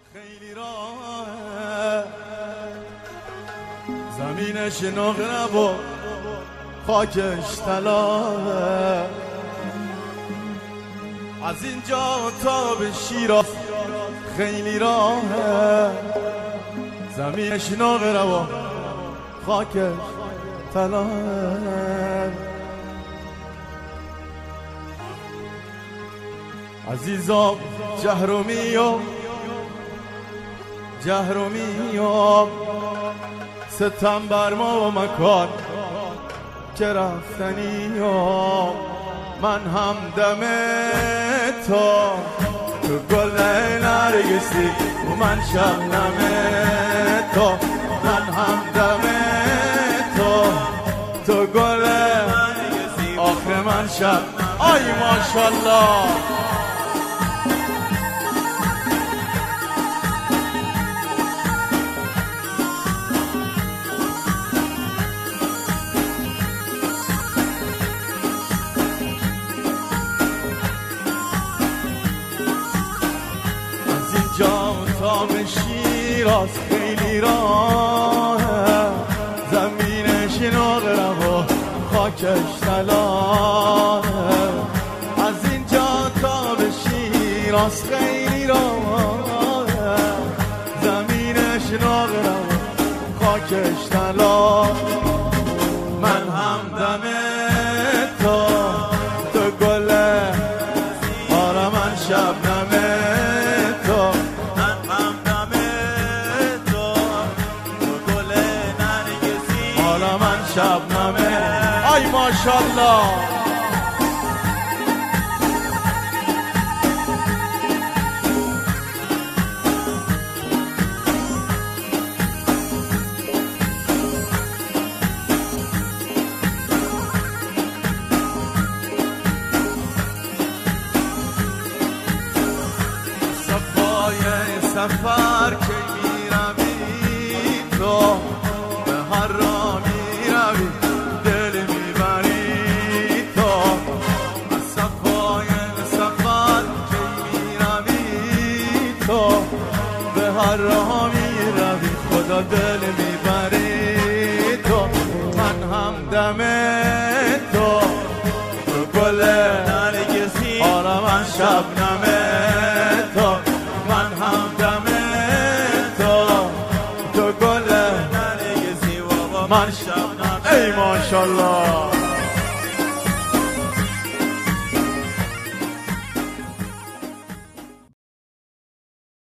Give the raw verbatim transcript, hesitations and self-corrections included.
خیلی راه زمینش نقره و خاکش طلاه، از اینجا تا به شیراز خیلی راه زمینش نقره و خاکش طلاه. عزیزم جهرومیم جهرومیم ستم بر ما و مکان که رفتنیم، من هم دم تو تو گل نرگسی و من شبنم تو، من هم دم تو تو گل نرگسی آخر من شب. آی ماشالله جا تا به شیراز خیلی راه زمینش نقره و خاکش طلاه، از اینجا تا به شیراز خیلی راه زمینش نقره و خاکش طلاه، من هم دم تو تو گله آره من شبنمه شبنمه. آی ماشالله صفای سفر که میروی تو به هر را میروی دل میبری تو، از صفای سفر که میروی تو به هر را میروی خدا دل میبری تو، من هم دم تو تو گل نرگسی آره من شبنمه تو، من هم دم تو تو گل من شبنم. ای ماشالله